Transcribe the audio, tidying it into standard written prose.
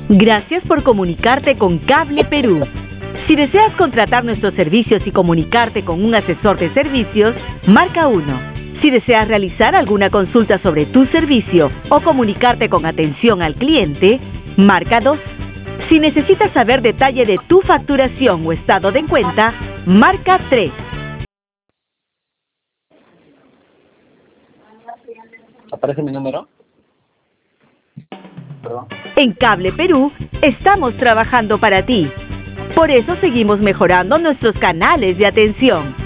Gracias por comunicarte con Cable Perú. Si deseas contratar nuestros servicios y comunicarte con un asesor de servicios, marca 1. Si deseas realizar alguna consulta sobre tu servicio o comunicarte con atención al cliente, marca 2. Si necesitas saber detalle de tu facturación o estado de cuenta, marca 3. ¿Aparece mi número? ¿Perdón? En Cable Perú, estamos trabajando para ti. Por eso seguimos mejorando nuestros canales de atención.